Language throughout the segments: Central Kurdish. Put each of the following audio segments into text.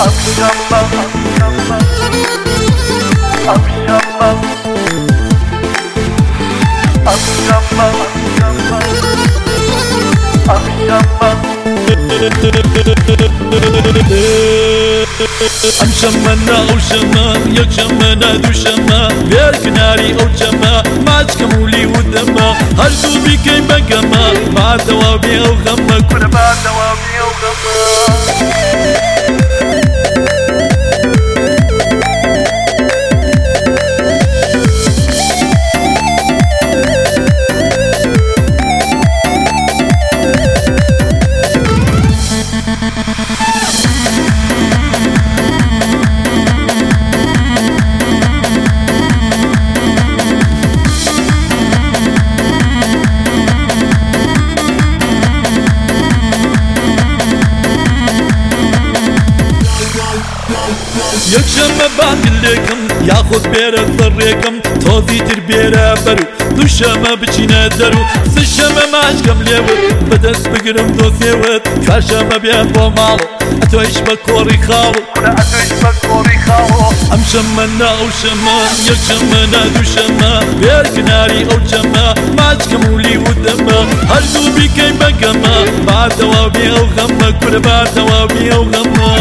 شمنا او شما یک شمنا دو شما بیر کناری او جما ماچ کمولی و دما هر دو بیکی بگما با دوابی او غما کنه با دوابی او غما یکشنبه باقیلکم یا خود بیره فرقم توزی تر بیره برو دوشنبه بچینه درو سه‌شنبه ماشکم لیود بدست بگیرم دوزیود چهارشنبه بیام با مالو اتویش با کوری خالو همشنبه نه او شنبه یکشنبه نه دوشنبه بیر کناری او جمعه ماشکم ولی و دمه هر دو بیکی بگمه با دوابی او غمه کنه با دوابی او غمه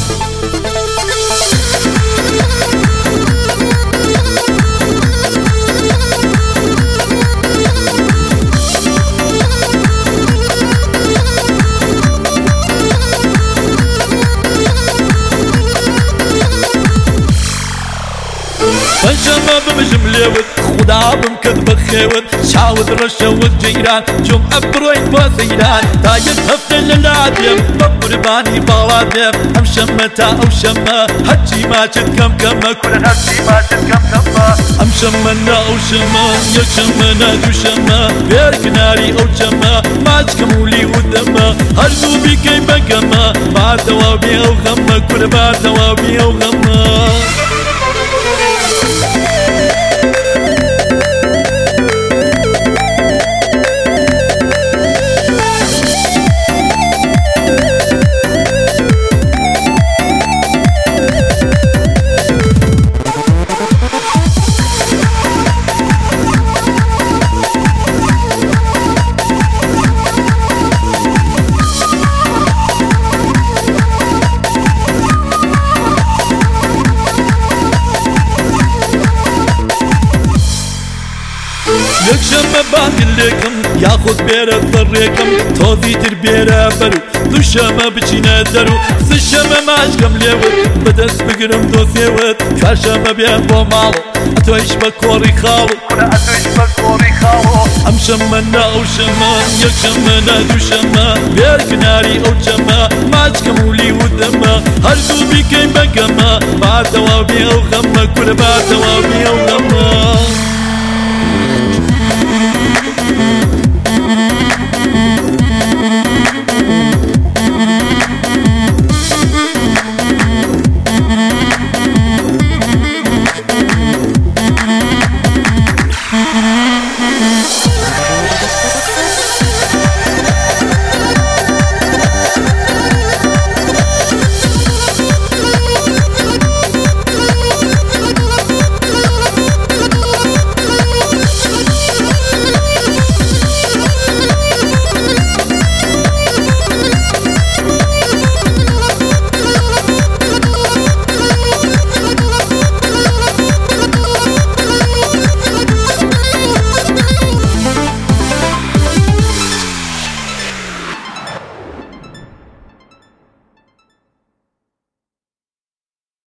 پنجشنبه بمشم لیود خدا بمکد بخیود شاود رشود جیران جمعه بروین با سیران تاید هفته للعدیم بقربانی بالادیم همشنبه تا او شنبه حجی ماچد کم کمه کنن حجی ماچد کم کمه همشنبه نه او شنبه یکشنبه نه دوشنبه بیر کناری او جمعه ماچ کمولی و دمه هر دو بیکی بگمه با دوابی او غمه کنه با دوابی او غمه یکشنبه باقیلکم یا خود بیره فرقم توزی تر بیره برو دوشنبه بچینه درو سه‌شنبه ماشکم لیود بدست بگیرم دوزیود چهارشنبه بیام با مالو اتویش با کوری خالو همشنبه نه او شنبه یکشنبه نه دوشنبه بیر کناری او جمعه ماشکم ولی و دمه هر دو بیکی بگمه با دوابی او غمه کنه با دوابی او غمه